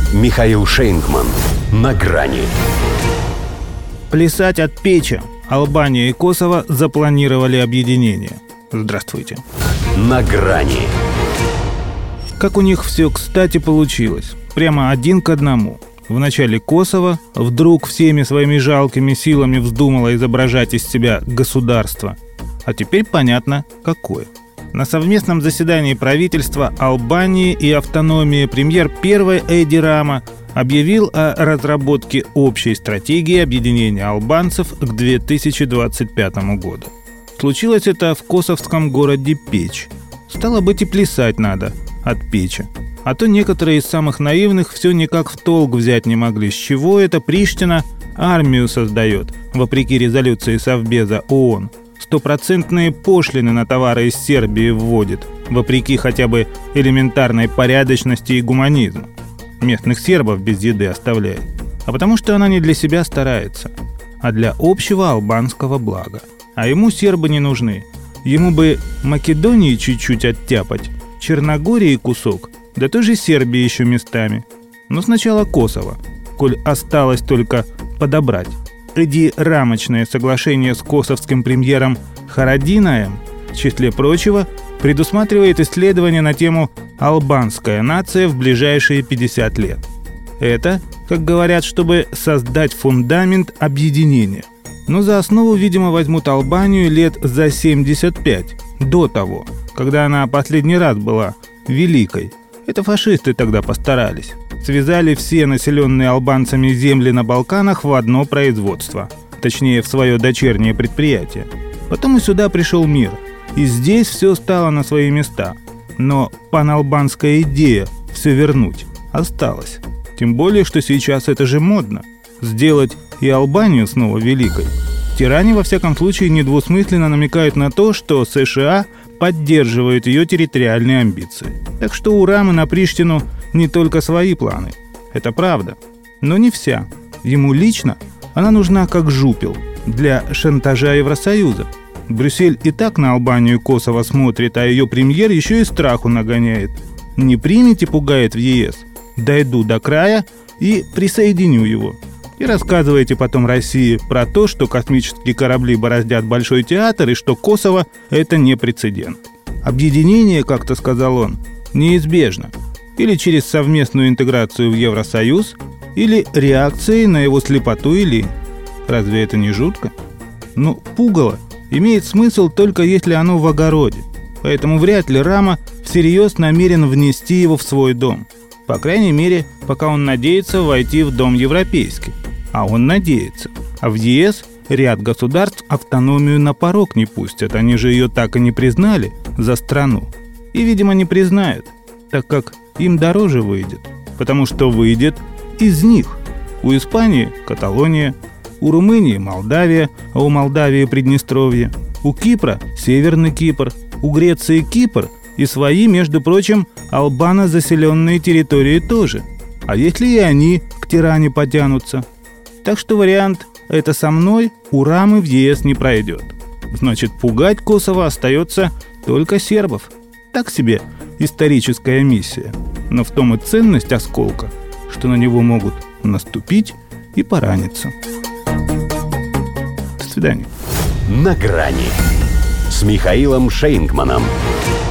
Михаил Шейнгман. На грани. Плясать от печи. Албания и Косово запланировали объединение. Здравствуйте. На грани. Как у них все, кстати, получилось. Прямо 1 к 1. Вначале Косово вдруг всеми своими жалкими силами вздумало изображать из себя государство. А теперь понятно, какое. На совместном заседании правительства Албании и автономии премьер первой Эди Рама объявил о разработке общей стратегии объединения албанцев к 2025 году. Случилось это в косовском городе Печь. Стало быть, и плясать надо от печи. А то некоторые из самых наивных все никак в толк взять не могли, с чего это Приштина армию создает, вопреки резолюции Совбеза ООН. 100% пошлины на товары из Сербии вводит, вопреки хотя бы элементарной порядочности и гуманизму. Местных сербов без еды оставляет. А потому что она не для себя старается, а для общего албанского блага. А ему сербы не нужны. Ему бы Македонии чуть-чуть оттяпать, Черногории кусок, да той же Сербии еще местами. Но сначала Косово, коль осталось только подобрать. Эди рамочное соглашение с косовским премьером Харадинаем, в числе прочего, предусматривает исследования на тему «Албанская нация в ближайшие 50 лет». Это, как говорят, чтобы создать фундамент объединения. Но за основу, видимо, возьмут Албанию лет за 75, до того, когда она последний раз была великой. Это фашисты тогда постарались. Связали все населенные албанцами земли на Балканах в одно производство, точнее, в свое дочернее предприятие. Потом и сюда пришел мир, и здесь все стало на свои места. Но паналбанская идея все вернуть осталась. Тем более, что сейчас это же модно. Сделать и Албанию снова великой. Тиране, во всяком случае, недвусмысленно намекают на то, что США поддерживают ее территориальные амбиции. Так что у Рамы на Приштину не только свои планы. Это правда. Но не вся. Ему лично она нужна как жупел для шантажа Евросоюза. Брюссель и так на Албанию и Косово смотрит, а ее премьер еще и страху нагоняет. Не примете, пугает в ЕС. Дойду до края и присоединю его. И рассказываете потом России про то, что космические корабли бороздят Большой театр и что Косово – это не прецедент. Объединение, как-то сказал он, неизбежно. Или через совместную интеграцию в Евросоюз, или реакцией на его слепоту и лень. Разве это не жутко? Ну, пугало имеет смысл только если оно в огороде. Поэтому вряд ли Рама всерьез намерен внести его в свой дом. По крайней мере, пока он надеется войти в дом европейский. А он надеется. А в ЕС ряд государств автономию на порог не пустят. Они же ее так и не признали за страну. И, видимо, не признают, так как им дороже выйдет. Потому что выйдет из них. У Испании – Каталония, у Румынии – Молдавия, а у Молдавии – Приднестровье, у Кипра – Северный Кипр, у Греции – Кипр и свои, между прочим, албано-заселенные территории тоже. А если и они к Тиране потянутся? Так что вариант «это со мной» у Рамы в ЕС не пройдет. Значит, пугать Косово остается только сербов. Так себе историческая миссия. Но в том и ценность осколка, что на него могут наступить и пораниться. До свидания. На грани с Михаилом Шейнгманом.